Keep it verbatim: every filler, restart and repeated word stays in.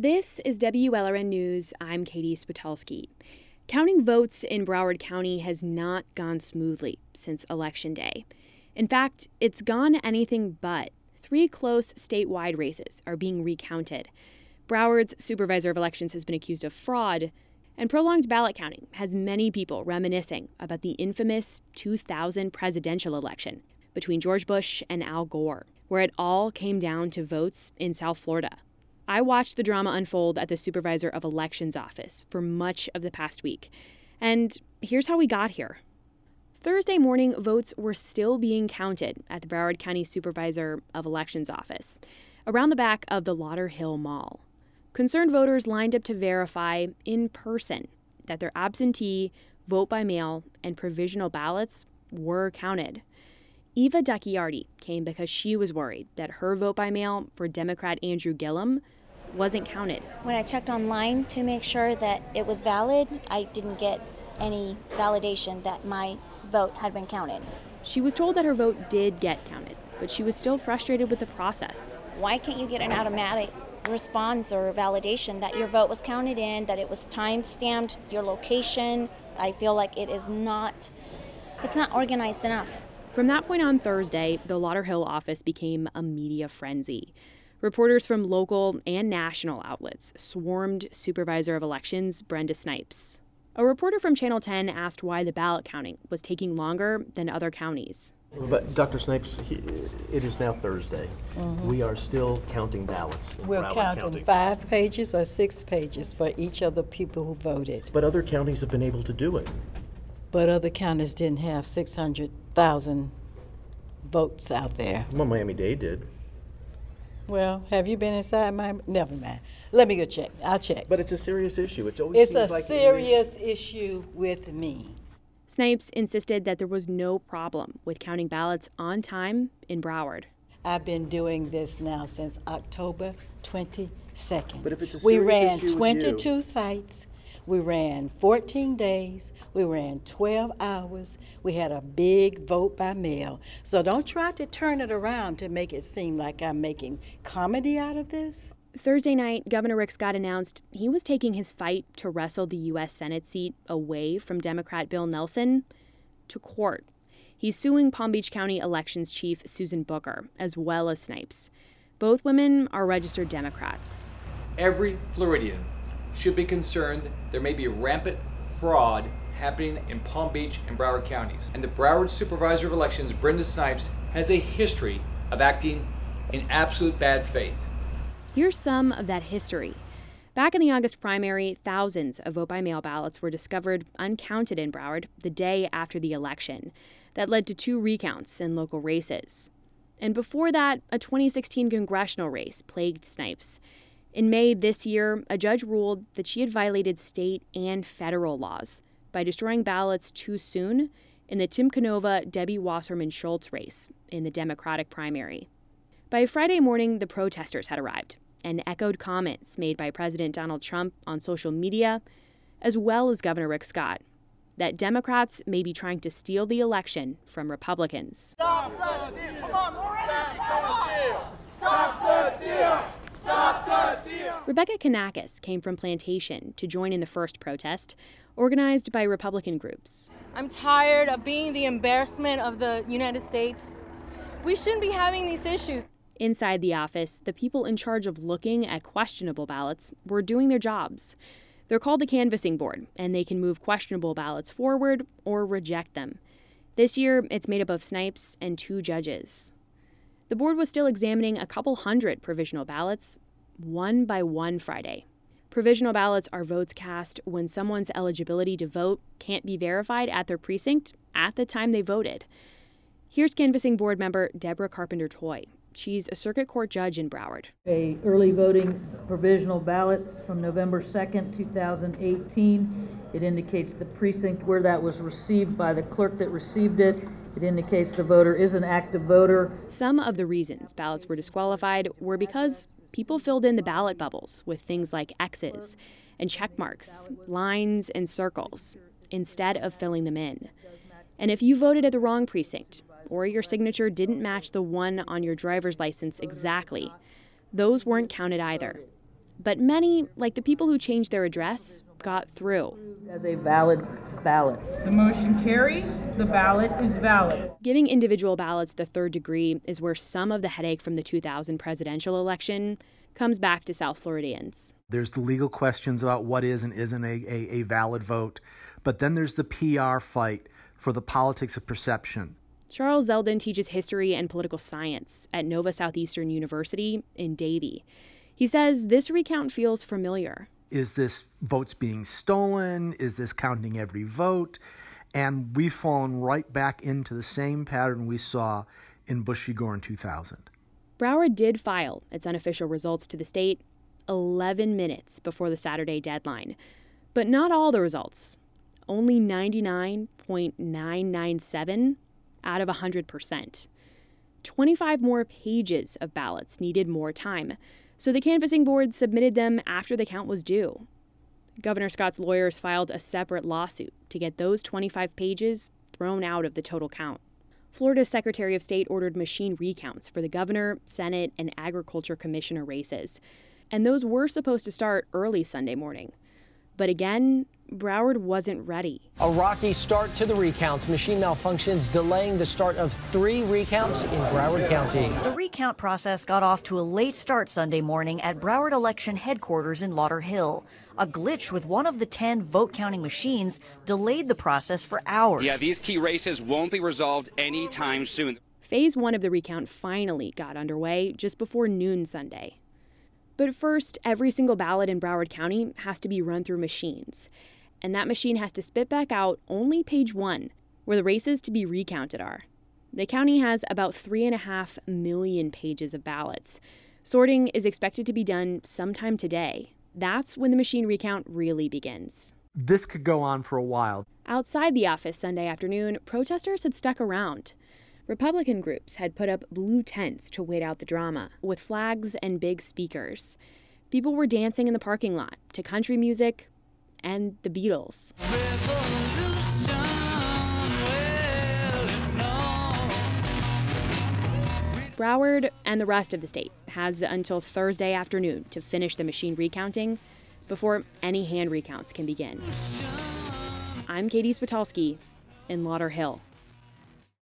This is W L R N News. I'm Katie Spitulski. Counting votes in Broward County has not gone smoothly since Election Day. In fact, it's gone anything but. Three close statewide races are being recounted. Broward's supervisor of elections has been accused of fraud, and prolonged ballot counting has many people reminiscing about the infamous two thousand presidential election between George Bush and Al Gore, where it all came down to votes in South Florida. I watched the drama unfold at the Supervisor of Elections office for much of the past week. And here's how we got here. Thursday morning, votes were still being counted at the Broward County Supervisor of Elections office, around the back of the Lauderhill Mall. Concerned voters lined up to verify in person that their absentee, vote by mail, and provisional ballots were counted. Eva Ducciardi came because she was worried that her vote by mail for Democrat Andrew Gillum wasn't counted. When I checked online to make sure that it was valid, I didn't get any validation that my vote had been counted. She was told that her vote did get counted, but she was still frustrated with the process. Why can't you get an automatic response or validation that your vote was counted in, that it was time-stamped, your location? I feel like it is not, it's not organized enough. From that point on Thursday, the Lauderhill office became a media frenzy. Reporters from local and national outlets swarmed Supervisor of Elections Brenda Snipes. A reporter from Channel ten asked why the ballot counting was taking longer than other counties. But Doctor Snipes, he, it is now Thursday. Mm-hmm. We are still counting ballots. We're counting County. five pages or six pages for each of the people who voted. But other counties have been able to do it. But other counties didn't have six hundred thousand votes out there. Well, Miami-Dade did. Well, have you been inside Miami? Never mind. Let me go check. I'll check. But it's a serious issue. It always it's seems a like serious issue with me. Snipes insisted that there was no problem with counting ballots on time in Broward. I've been doing this now since October twenty-second. But if it's a we serious ran issue twenty-two with you. sites. We ran fourteen days. We ran twelve hours. We had a big vote by mail. So don't try to turn it around to make it seem like I'm making comedy out of this. Thursday night, Governor Rick Scott announced he was taking his fight to wrestle the U S Senate seat away from Democrat Bill Nelson to court. He's suing Palm Beach County Elections Chief Susan Booker, as well as Snipes. Both women are registered Democrats. Every Floridian should be concerned there may be rampant fraud happening in Palm Beach and Broward counties. And the Broward Supervisor of Elections, Brenda Snipes, has a history of acting in absolute bad faith. Here's some of that history. Back in the August primary, thousands of vote-by-mail ballots were discovered uncounted in Broward the day after the election. That led to two recounts in local races. And before that, a twenty sixteen congressional race plagued Snipes. In May this year, a judge ruled that she had violated state and federal laws by destroying ballots too soon in the Tim Canova Debbie Wasserman Schultz race in the Democratic primary. By Friday morning, the protesters had arrived and echoed comments made by President Donald Trump on social media, as well as Governor Rick Scott, that Democrats may be trying to steal the election from Republicans. Stop the steal! Come on, Moreno! Come on! Stop the steal! Stop the steal! Rebecca Kanakis came from Plantation to join in the first protest, organized by Republican groups. I'm tired of being the embarrassment of the United States. We shouldn't be having these issues. Inside the office, the people in charge of looking at questionable ballots were doing their jobs. They're called the canvassing board, and they can move questionable ballots forward or reject them. This year, it's made up of Snipes and two judges. The board was still examining a couple hundred provisional ballots, one by one Friday. Provisional ballots are votes cast when someone's eligibility to vote can't be verified at their precinct at the time they voted. Here's canvassing board member Deborah Carpenter-Toy. She's a circuit court judge in Broward. A early voting provisional ballot from November second, two thousand eighteen. It indicates the precinct where that was received by the clerk that received it. It indicates the voter is an active voter. Some of the reasons ballots were disqualified were because people filled in the ballot bubbles with things like X's and check marks, lines and circles, instead of filling them in. And if you voted at the wrong precinct, or your signature didn't match the one on your driver's license exactly, those weren't counted either. But many, like the people who changed their address, got through. As a valid ballot. The motion carries. The ballot is valid. Giving individual ballots the third degree is where some of the headache from the two thousand presidential election comes back to South Floridians. There's the legal questions about what is and isn't a, a, a valid vote. But then there's the P R fight for the politics of perception. Charles Zeldin teaches history and political science at Nova Southeastern University in Davie. He says this recount feels familiar. Is this votes being stolen? Is this counting every vote? And we've fallen right back into the same pattern we saw in Bush v. Gore in two thousand. Broward did file its unofficial results to the state eleven minutes before the Saturday deadline. But not all the results. Only ninety-nine point nine nine seven out of one hundred percent. twenty-five more pages of ballots needed more time, so the canvassing board submitted them after the count was due. Governor Scott's lawyers filed a separate lawsuit to get those twenty-five pages thrown out of the total count. Florida's Secretary of State ordered machine recounts for the governor, Senate, and agriculture commissioner races, and those were supposed to start early Sunday morning. But again, Broward wasn't ready. A rocky start to the recounts. Machine malfunctions delaying the start of three recounts in Broward County. The recount process got off to a late start Sunday morning at Broward Election Headquarters in Lauderhill. A glitch with one of the ten vote-counting machines delayed the process for hours. Yeah, these key races won't be resolved anytime soon. Phase one of the recount finally got underway just before noon Sunday. But first, every single ballot in Broward County has to be run through machines. And that machine has to spit back out only page one, where the races to be recounted are. The county has about three and a half million pages of ballots. Sorting is expected to be done sometime today. That's when the machine recount really begins. This could go on for a while. Outside the office Sunday afternoon, protesters had stuck around. Republican groups had put up blue tents to wait out the drama, with flags and big speakers. People were dancing in the parking lot to country music and the Beatles. Broward and the rest of the state has until Thursday afternoon to finish the machine recounting before any hand recounts can begin. I'm Katie Spitalski in Lauderhill.